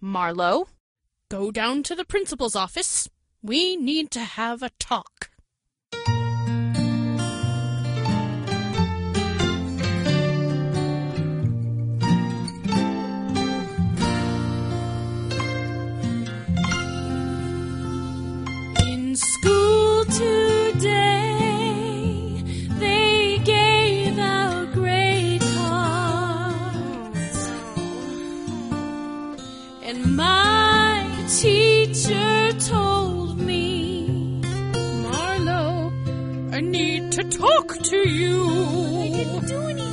Marlowe, go down to the principal's office. We need to have a talk. In school today, they gave out grade cards, and my teacher told me, Marlowe, I need to talk to you.